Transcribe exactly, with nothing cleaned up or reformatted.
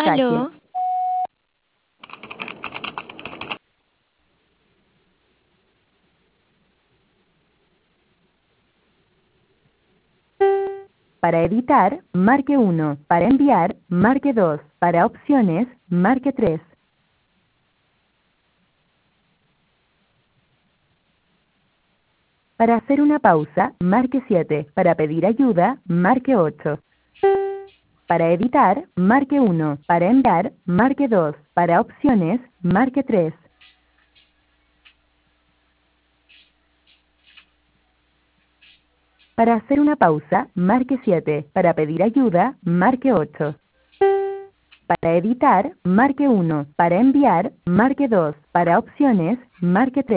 mensaje. Aló. Para editar, marque uno. Para enviar, marque dos. Para opciones, marque tres. Para hacer una pausa, marque siete. Para pedir ayuda, marque ocho. Para editar, marque uno. Para enviar, marque dos. Para opciones, marque tres. Para hacer una pausa, marque siete. Para pedir ayuda, marque ocho. Para editar, marque uno. Para enviar, marque dos. Para opciones, marque tres.